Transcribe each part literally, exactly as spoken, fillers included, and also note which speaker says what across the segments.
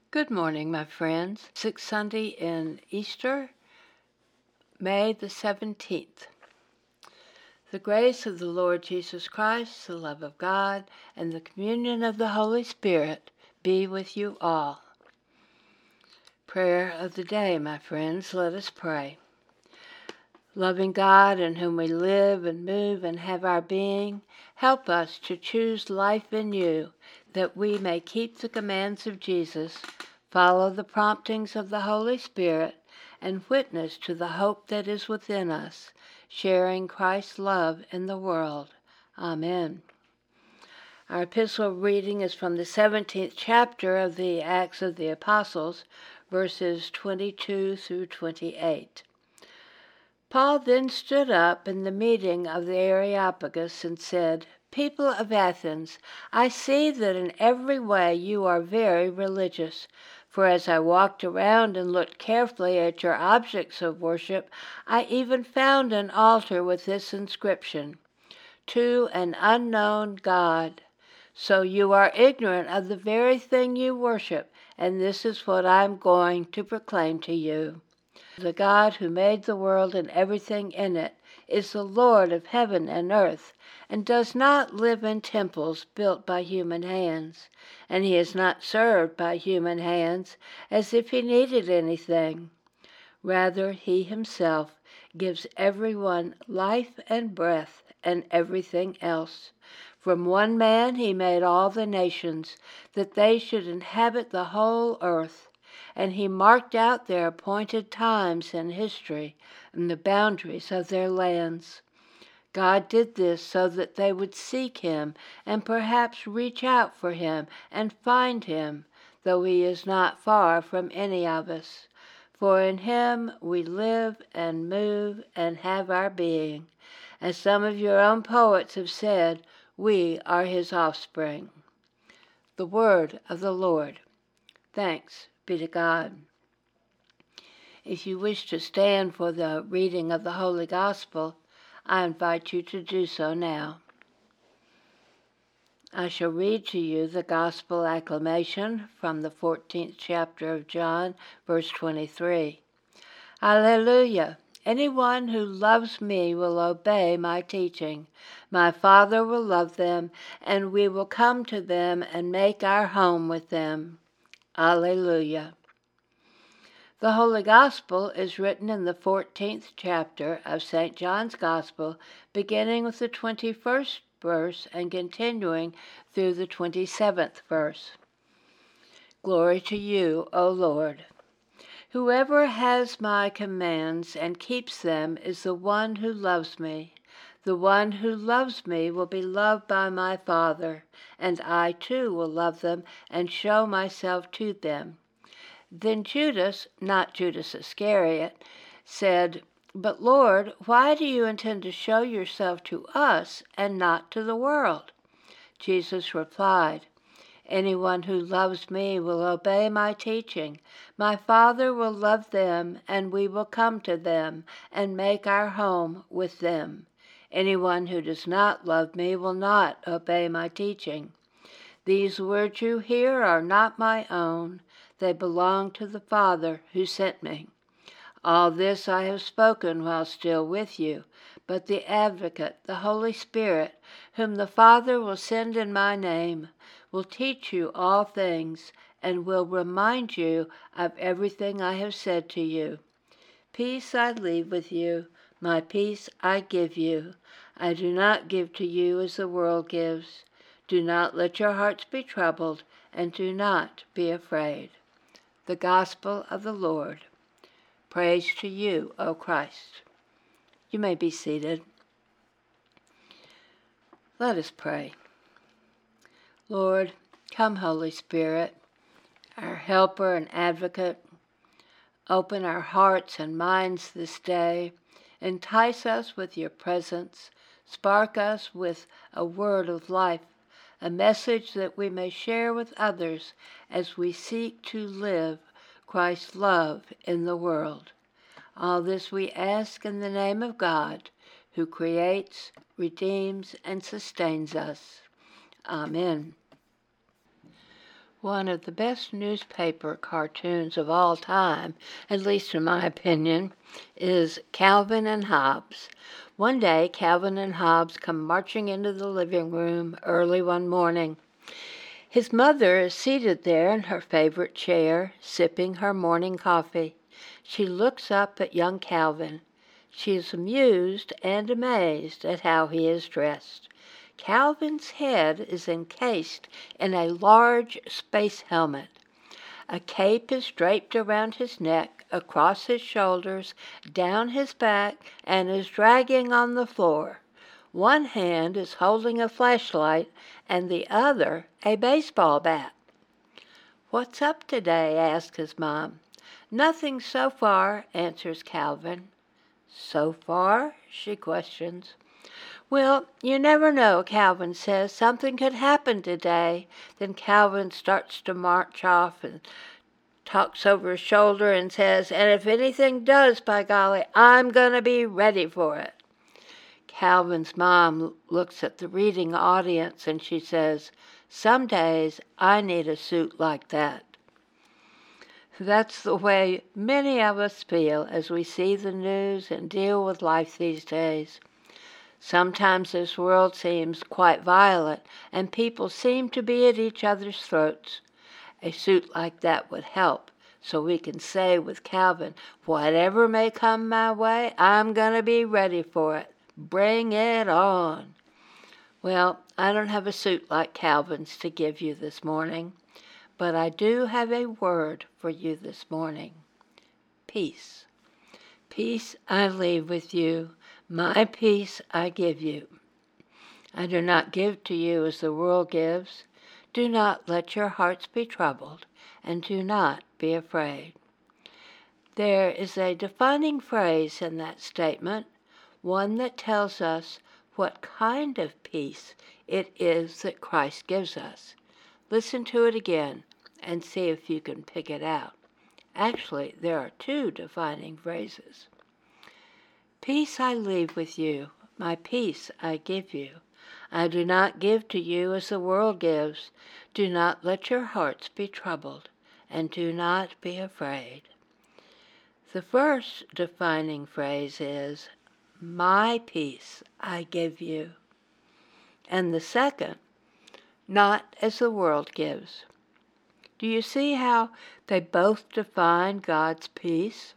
Speaker 1: Good morning, my friends. Sixth Sunday in Easter, May the seventeenth. The grace of the Lord Jesus Christ, the love of God, and the communion of the Holy Spirit be with you all. Prayer of the day, my friends. Let us pray. Loving God, in whom we live and move and have our being, help us to choose life in you, that we may keep the commands of Jesus, follow the promptings of the Holy Spirit, and witness to the hope that is within us, sharing Christ's love in the world. Amen. Our epistle reading is from the seventeenth chapter of the Acts of the Apostles, verses twenty-two through twenty-eight. Paul then stood up in the meeting of the Areopagus and said, "People of Athens, I see that in every way you are very religious. For as I walked around and looked carefully at your objects of worship, I even found an altar with this inscription, 'To an unknown God.' So you are ignorant of the very thing you worship, and this is what I am going to proclaim to you. The God who made the world and everything in it is the Lord of heaven and earth, and does not live in temples built by human hands, and he is not served by human hands as if he needed anything. Rather, he himself gives everyone life and breath and everything else. From one man he made all the nations, that they should inhabit the whole earth. And he marked out their appointed times in history and the boundaries of their lands. God did this so that they would seek him and perhaps reach out for him and find him, though he is not far from any of us. For in him we live and move and have our being. As some of your own poets have said, we are his offspring." The word of the Lord. Thanks be to God. If you wish to stand for the reading of the Holy Gospel, I invite you to do so now. I shall read to you the Gospel acclamation from the fourteenth chapter of John, verse twenty-three. Alleluia! Anyone who loves me will obey my teaching. My Father will love them, and we will come to them and make our home with them. Alleluia! The Holy Gospel is written in the fourteenth chapter of Saint John's Gospel, beginning with the twenty-first verse and continuing through the twenty-seventh verse. Glory to you, O Lord. Whoever has my commands and keeps them is the one who loves me. The one who loves me will be loved by my Father, and I too will love them and show myself to them. Then Judas, not Judas Iscariot, said, "But Lord, why do you intend to show yourself to us and not to the world?" Jesus replied, "Anyone who loves me will obey my teaching. My Father will love them, and we will come to them and make our home with them. Anyone who does not love me will not obey my teaching. These words you hear are not my own. They belong to the Father who sent me. All this I have spoken while still with you, but the Advocate, the Holy Spirit, whom the Father will send in my name, will teach you all things and will remind you of everything I have said to you. Peace I leave with you, my peace I give you. I do not give to you as the world gives. Do not let your hearts be troubled, and do not be afraid." The Gospel of the Lord. Praise to you, O Christ. You may be seated. Let us pray. Lord, come, Holy Spirit, our helper and advocate. Open our hearts and minds this day. Entice us with your presence. Spark us with a word of life, a message that we may share with others as we seek to live Christ's love in the world. All this we ask in the name of God, who creates, redeems, and sustains us. Amen. One of the best newspaper cartoons of all time, at least in my opinion, is Calvin and Hobbes. One day, Calvin and Hobbes come marching into the living room early one morning. His mother is seated there in her favorite chair, sipping her morning coffee. She looks up at young Calvin. She is amused and amazed at how he is dressed. Calvin's head is encased in a large space helmet. A cape is draped around his neck, across his shoulders, down his back, and is dragging on the floor. One hand is holding a flashlight and the other a baseball bat. "What's up today?" asks his mom. "Nothing so far," answers Calvin. "So far?" she questions. "Well, you never know," Calvin says. "Something could happen today." Then Calvin starts to march off and talks over his shoulder and says, "And if anything does, by golly, I'm going to be ready for it." Calvin's mom looks at the reading audience and she says, "Some days I need a suit like that." That's the way many of us feel as we see the news and deal with life these days. Sometimes this world seems quite violent, and people seem to be at each other's throats. A suit like that would help, so we can say with Calvin, "Whatever may come my way, I'm going to be ready for it. Bring it on." Well, I don't have a suit like Calvin's to give you this morning, but I do have a word for you this morning. Peace. Peace I leave with you. My peace I give you. I do not give to you as the world gives. Do not let your hearts be troubled, and do not be afraid. There is a defining phrase in that statement, one that tells us what kind of peace it is that Christ gives us. Listen to it again and see if you can pick it out. Actually, there are two defining phrases. Peace I leave with you, my peace I give you. I do not give to you as the world gives. Do not let your hearts be troubled, and do not be afraid. The first defining phrase is, my peace I give you. And the second, not as the world gives. Do you see how they both define God's peace?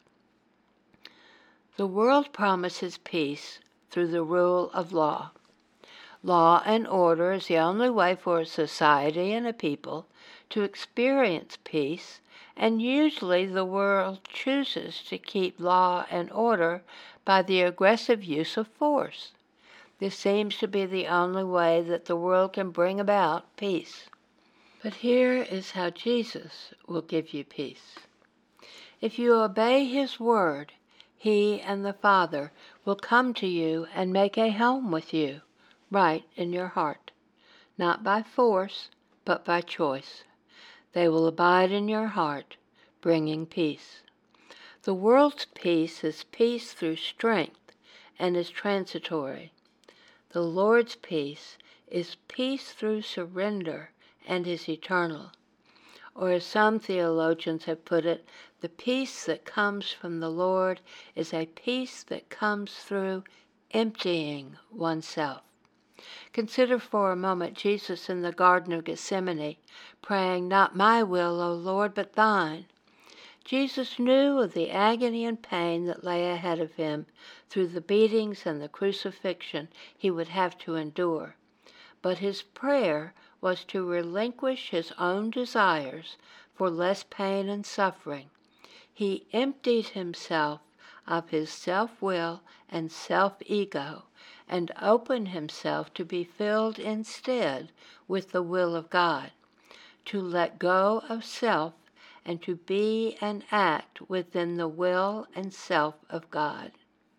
Speaker 1: The world promises peace through the rule of law. Law and order is the only way for a society and a people to experience peace, and usually the world chooses to keep law and order by the aggressive use of force. This seems to be the only way that the world can bring about peace. But here is how Jesus will give you peace. If you obey his word, he and the Father will come to you and make a home with you, right in your heart, not by force, but by choice. They will abide in your heart, bringing peace. The world's peace is peace through strength and is transitory. The Lord's peace is peace through surrender and is eternal. Or as some theologians have put it, the peace that comes from the Lord is a peace that comes through emptying oneself. Consider for a moment Jesus in the Garden of Gethsemane, praying, "Not my will, O Lord, but thine." Jesus knew of the agony and pain that lay ahead of him through the beatings and the crucifixion he would have to endure. But his prayer was to relinquish his own desires for less pain and suffering. He emptied himself of his self-will and self-ego and opened himself to be filled instead with the will of God, to let go of self and to be and act within the will and self of God.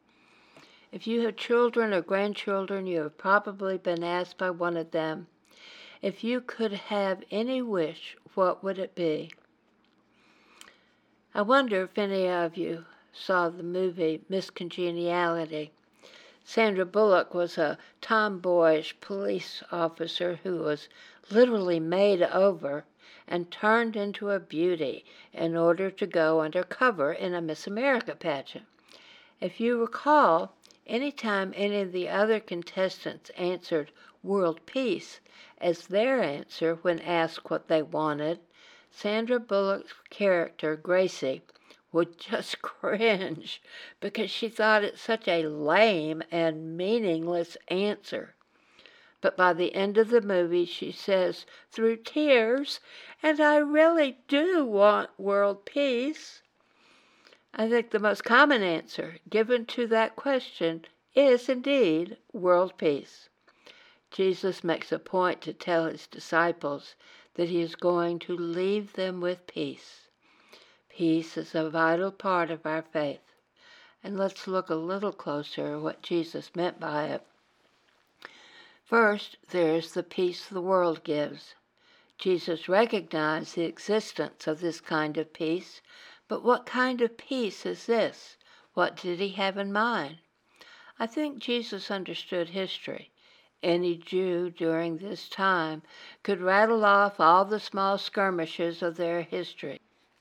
Speaker 1: If you have children or grandchildren, you have probably been asked by one of them, if you could have any wish, what would it be? I wonder if any of you saw the movie Miss Congeniality. Sandra Bullock was a tomboyish police officer who was literally made over and turned into a beauty in order to go under cover in a Miss America pageant. If you recall, any time any of the other contestants answered world peace as their answer when asked what they wanted, Sandra Bullock's character, Gracie, would just cringe because she thought it such a lame and meaningless answer. But by the end of the movie, she says through tears, "And I really do want world peace." I think the most common answer given to that question is indeed world peace. Jesus makes a point to tell his disciples that he is going to leave them with peace. Peace is a vital part of our faith. And let's look a little closer at what Jesus meant by it. First, there is the peace the world gives. Jesus recognized the existence of this kind of peace, but what kind of peace is this? What did he have in mind? I think Jesus understood history. Any Jew during this time could rattle off all the small skirmishes of their history.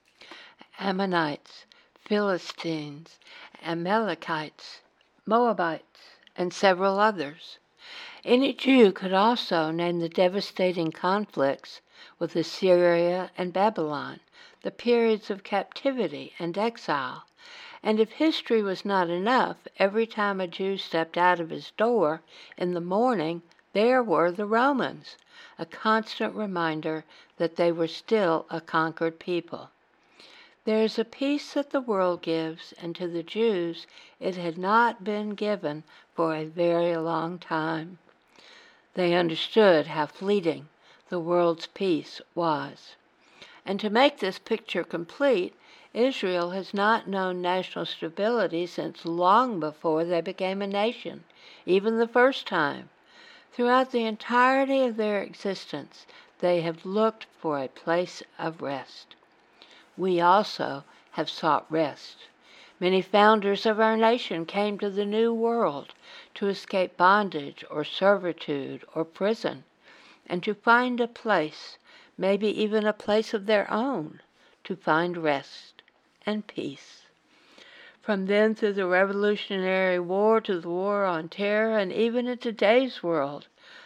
Speaker 1: Ammonites, Philistines, Amalekites, Moabites, and several others. Any Jew could also name the devastating conflicts with Assyria and Babylon, the periods of captivity and exile. And if history was not enough, every time a Jew stepped out of his door in the morning, there were the Romans, a constant reminder that they were still a conquered people. There is a peace that the world gives, and to the Jews it had not been given for a very long time. They understood how fleeting the world's peace was. And to make this picture complete, Israel has not known national stability since long before they became a nation, even the first time. Throughout the entirety of their existence, they have looked for a place of rest. We also have sought rest. Many founders of our nation came to the New World to escape bondage or servitude or prison, and to find a place, maybe even a place of their own, to find rest and peace. From then through the Revolutionary War to the War on Terror, and even in today's world,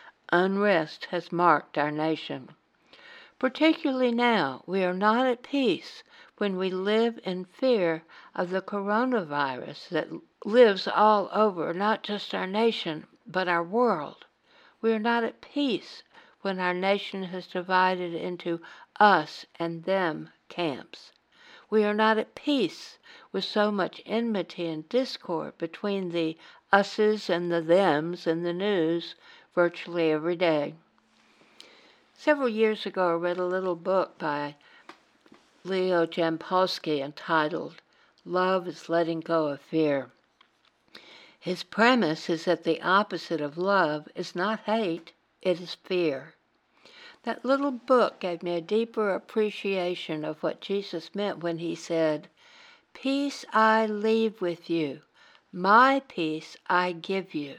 Speaker 1: unrest has marked our nation. Particularly now, we are not at peace when we live in fear of the coronavirus that lives all over not just our nation, but our world. We are not at peace when our nation has divided into us and them camps. We are not at peace with so much enmity and discord between the us's and the them's in the news virtually every day. Several years ago, I read a little book by Leo Jampolsky entitled Love is Letting Go of Fear. His premise is that the opposite of love is not hate, it is fear. That little book gave me a deeper appreciation of what Jesus meant when he said, "Peace I leave with you, my peace I give you.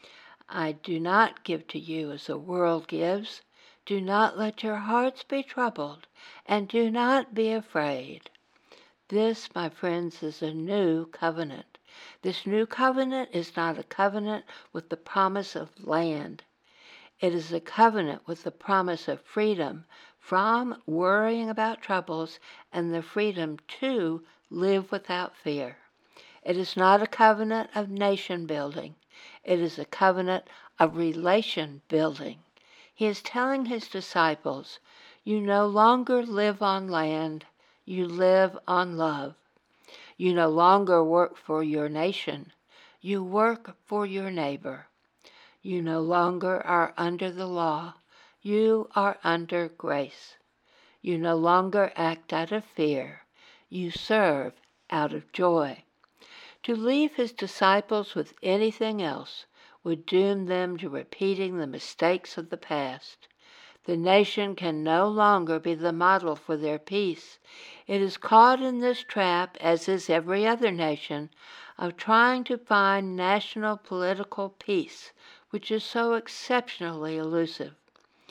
Speaker 1: I do not give to you as the world gives. Do not let your hearts be troubled, and do not be afraid." This, my friends, is a new covenant. This new covenant is not a covenant with the promise of land. It is a covenant with the promise of freedom from worrying about troubles and the freedom to live without fear. It is not a covenant of nation building. It is a covenant of relation building. He is telling his disciples, you no longer live on land, you live on love. You no longer work for your nation, you work for your neighbor. You no longer are under the law, you are under grace. You no longer act out of fear, you serve out of joy. To leave his disciples with anything else would doom them to repeating the mistakes of the past. The nation can no longer be the model for their peace. It is caught in this trap, as is every other nation, of trying to find national political peace, which is so exceptionally elusive.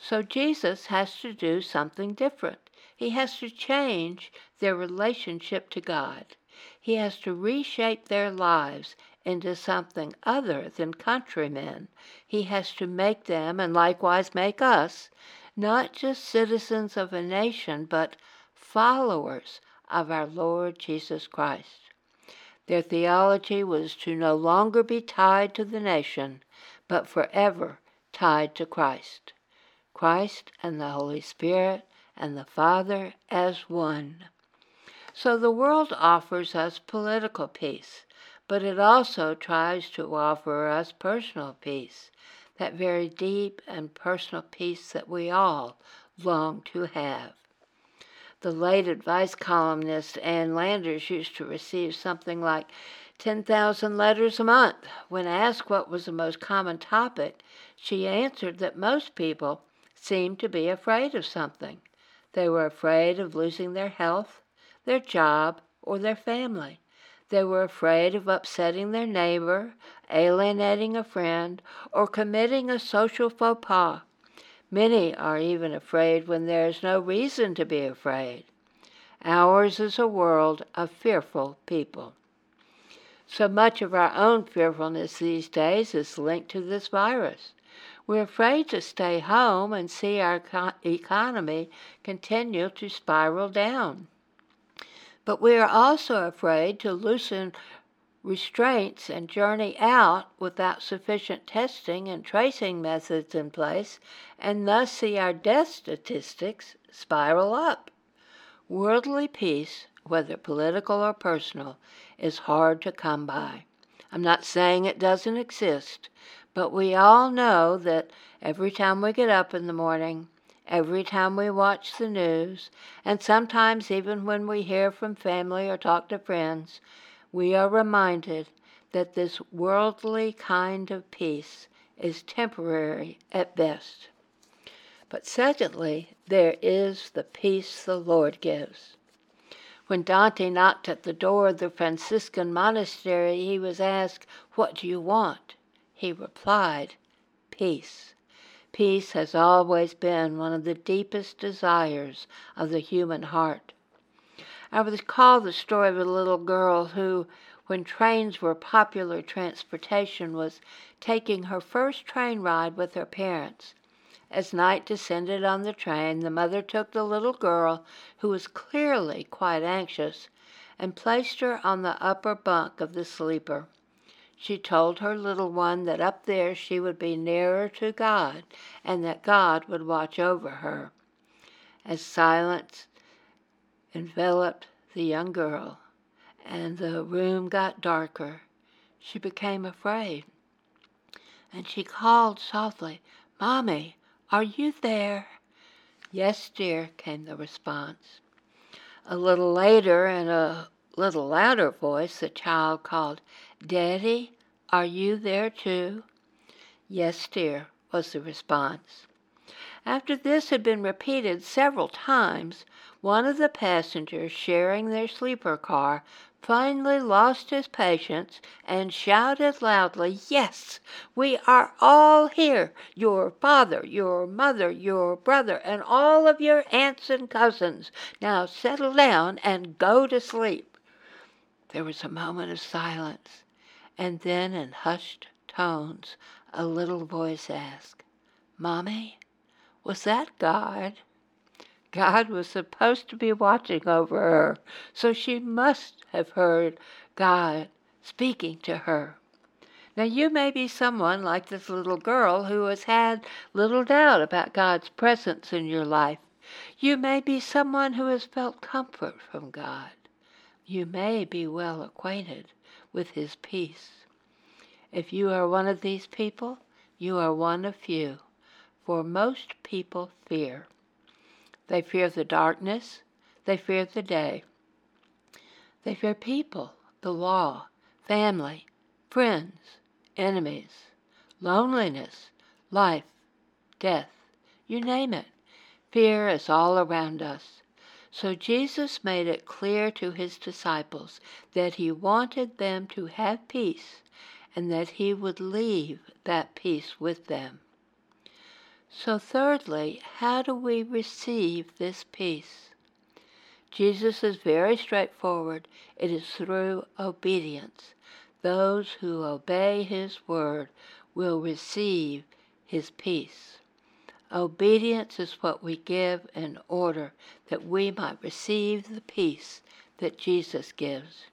Speaker 1: So Jesus has to do something different. He has to change their relationship to God. He has to reshape their lives into something other than countrymen. He has to make them, and likewise make us, not just citizens of a nation, but followers of our Lord Jesus Christ. Their theology was to no longer be tied to the nation, but forever tied to Christ. Christ and the Holy Spirit and the Father as one. So the world offers us political peace, but it also tries to offer us personal peace, that very deep and personal peace that we all long to have. The late advice columnist Ann Landers used to receive something like ten thousand letters a month. When asked what was the most common topic, she answered that most people seemed to be afraid of something. They were afraid of losing their health, their job, or their family. They were afraid of upsetting their neighbor, alienating a friend, or committing a social faux pas. Many are even afraid when there is no reason to be afraid. Ours is a world of fearful people. So much of our own fearfulness these days is linked to this virus. We're afraid to stay home and see our economy continue to spiral down. But we are also afraid to loosen restraints and journey out without sufficient testing and tracing methods in place, and thus see our death statistics spiral up. Worldly peace, whether political or personal, is hard to come by. I'm not saying it doesn't exist, but we all know that every time we get up in the morning, every time we watch the news, and sometimes even when we hear from family or talk to friends, we are reminded that this worldly kind of peace is temporary at best. But secondly, there is the peace the Lord gives. When Dante knocked at the door of the Franciscan monastery, he was asked, "What do you want?" He replied, "Peace." Peace has always been one of the deepest desires of the human heart. I recall the story of a little girl who, when trains were popular transportation, was taking her first train ride with her parents. As night descended on the train, the mother took the little girl, who was clearly quite anxious, and placed her on the upper bunk of the sleeper. She told her little one that up there she would be nearer to God, and that God would watch over her. As silence enveloped the young girl, and the room got darker, she became afraid, and she called softly, "Mommy, are you there?" "Yes, dear," came the response. A little later, in a little louder voice, the child called, "Daddy, are you there too?" "Yes, dear," was the response. After this had been repeated several times, one of the passengers sharing their sleeper car finally lost his patience and shouted loudly, "Yes, we are all here, your father, your mother, your brother, and all of your aunts and cousins. Now settle down and go to sleep." There was a moment of silence, and then in hushed tones a little voice asked, "Mommy, was that God?" God was supposed to be watching over her, so she must have heard God speaking to her. Now you may be someone like this little girl who has had little doubt about God's presence in your life. You may be someone who has felt comfort from God. You may be well acquainted with His peace. If you are one of these people, you are one of few, for most people fear. They fear the darkness. They fear the day. They fear people, the law, family, friends, enemies, loneliness, life, death, you name it. Fear is all around us. So Jesus made it clear to His disciples that He wanted them to have peace and that He would leave that peace with them. So thirdly, how do we receive this peace? Jesus is very straightforward. It is through obedience. Those who obey his word will receive his peace. Obedience is what we give in order that we might receive the peace that Jesus gives.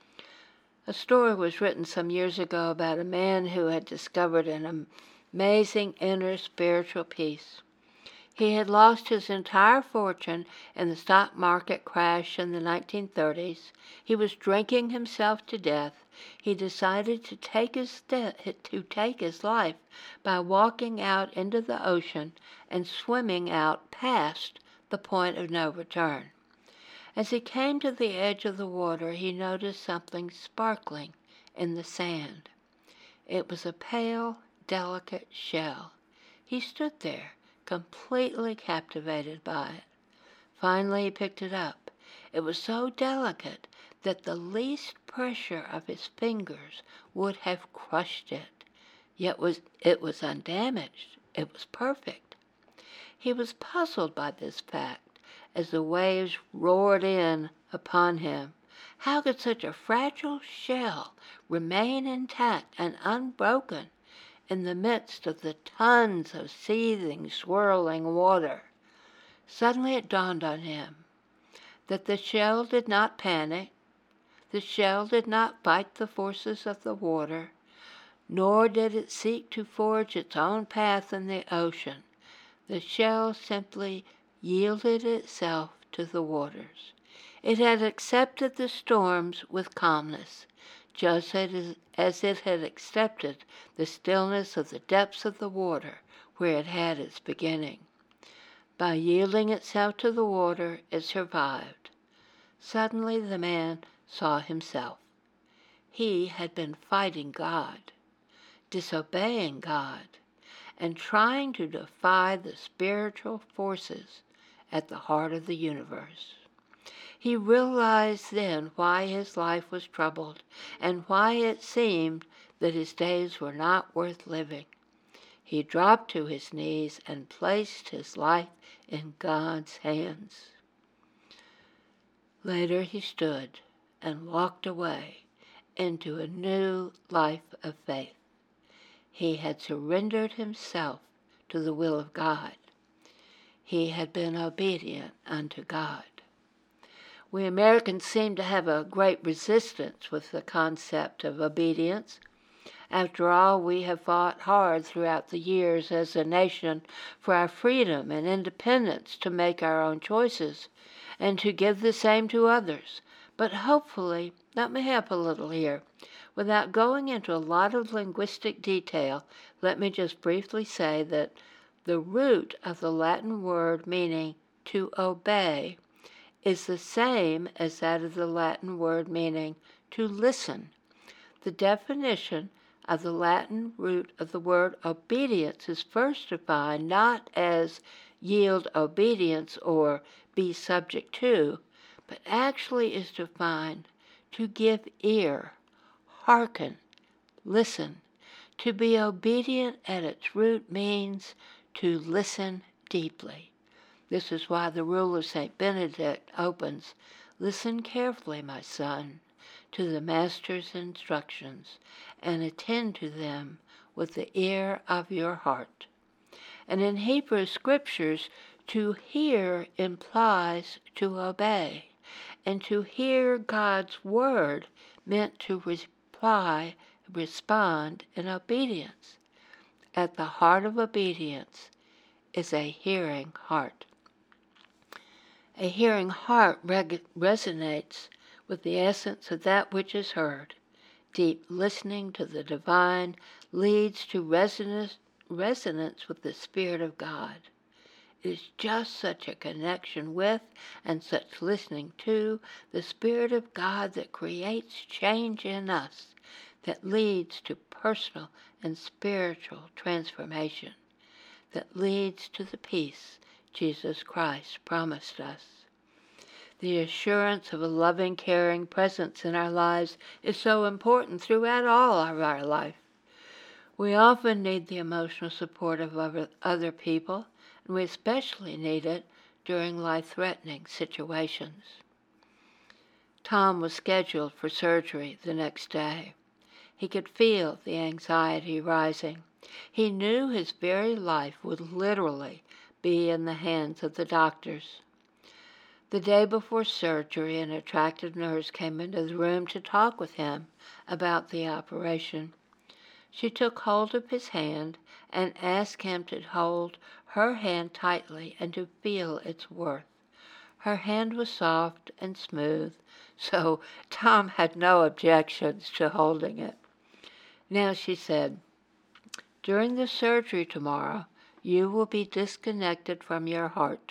Speaker 1: A story was written some years ago about a man who had discovered an amazing inner spiritual peace. He had lost his entire fortune in the stock market crash in the nineteen thirties. He was drinking himself to death. He decided to take his de- to take his life by walking out into the ocean and swimming out past the point of no return. As he came to the edge of the water, he noticed something sparkling in the sand. It was a pale, delicate shell. He stood there, completely captivated by it. Finally he picked it up. It was so delicate that the least pressure of his fingers would have crushed it. Yet was it was undamaged. It was perfect. He was puzzled by this fact as the waves roared in upon him. How could such a fragile shell remain intact and unbroken in the midst of the tons of seething, swirling water? Suddenly it dawned on him that the shell did not panic, the shell did not fight the forces of the water, nor did it seek to forge its own path in the ocean. The shell simply yielded itself to the waters. It had accepted the storms with calmness, just as it had accepted the stillness of the depths of the water where it had its beginning. By yielding itself to the water, it survived. Suddenly the man saw himself. He had been fighting God, disobeying God, and trying to defy the spiritual forces at the heart of the universe. He realized then why his life was troubled and why it seemed that his days were not worth living. He dropped to his knees and placed his life in God's hands. Later he stood and walked away into a new life of faith. He had surrendered himself to the will of God. He had been obedient unto God. We Americans seem to have a great resistance with the concept of obedience. After all, we have fought hard throughout the years as a nation for our freedom and independence to make our own choices and to give the same to others. But hopefully, let me help a little here. Without going into a lot of linguistic detail, let me just briefly say that the root of the Latin word meaning to obey is the same as that of the Latin word meaning to listen. The definition of the Latin root of the word obedience is first defined not as yield obedience or be subject to, but actually is defined to give ear, hearken, listen. To be obedient at its root means to listen deeply. This is why the rule of Saint Benedict opens, "Listen carefully, my son, to the Master's instructions, and attend to them with the ear of your heart." And in Hebrew scriptures, to hear implies to obey, and to hear God's word meant to reply, respond in obedience. At the heart of obedience is a hearing heart. A hearing heart reg- resonates with the essence of that which is heard. Deep listening to the divine leads to resonance, resonance with the Spirit of God. It is just such a connection with and such listening to the Spirit of God that creates change in us, that leads to personal and spiritual transformation, that leads to the peace Jesus Christ promised us. The assurance of a loving, caring presence in our lives is so important throughout all of our life. We often need the emotional support of other people, and we especially need it during life-threatening situations. Tom was scheduled for surgery the next day. He could feel the anxiety rising. He knew his very life would literally be in the hands of the doctors. The day before surgery, an attractive nurse came into the room to talk with him about the operation. She took hold of his hand and asked him to hold her hand tightly and to feel its worth. Her hand was soft and smooth, so Tom had no objections to holding it. Now she said, "During the surgery tomorrow, you will be disconnected from your heart,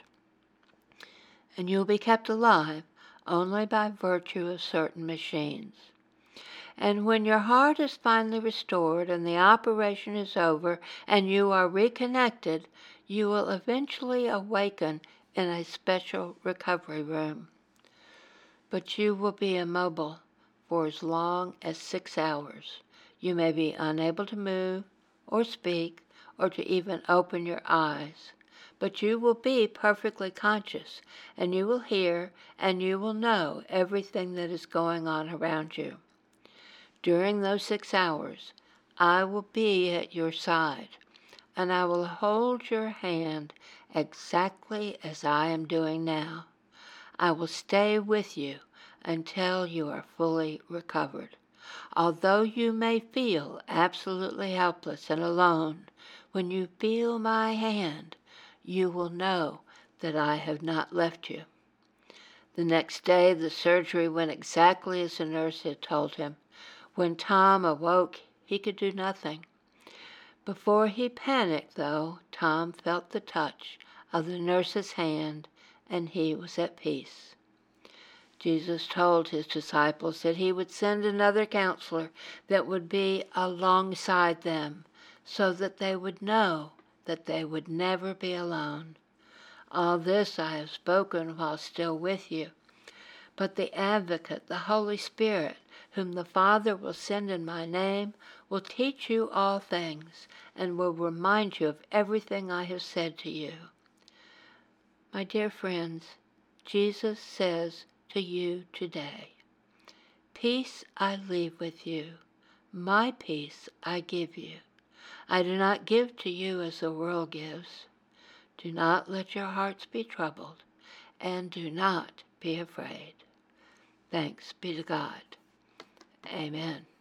Speaker 1: and you'll be kept alive only by virtue of certain machines. And when your heart is finally restored and the operation is over and you are reconnected, you will eventually awaken in a special recovery room. But you will be immobile for as long as six hours. You may be unable to move or speak or to even open your eyes. But you will be perfectly conscious, and you will hear and you will know everything that is going on around you. During those six hours, I will be at your side, and I will hold your hand exactly as I am doing now. I will stay with you until you are fully recovered. Although you may feel absolutely helpless and alone, when you feel my hand, you will know that I have not left you." The next day, the surgery went exactly as the nurse had told him. When Tom awoke, he could do nothing. Before he panicked, though, Tom felt the touch of the nurse's hand, and he was at peace. Jesus told his disciples that he would send another counselor that would be alongside them, so that they would know that they would never be alone. All this I have spoken while still with you. But the Advocate, the Holy Spirit, whom the Father will send in my name, will teach you all things and will remind you of everything I have said to you. My dear friends, Jesus says to you today, "Peace I leave with you, my peace I give you. I do not give to you as the world gives. Do not let your hearts be troubled, and do not be afraid." Thanks be to God. Amen.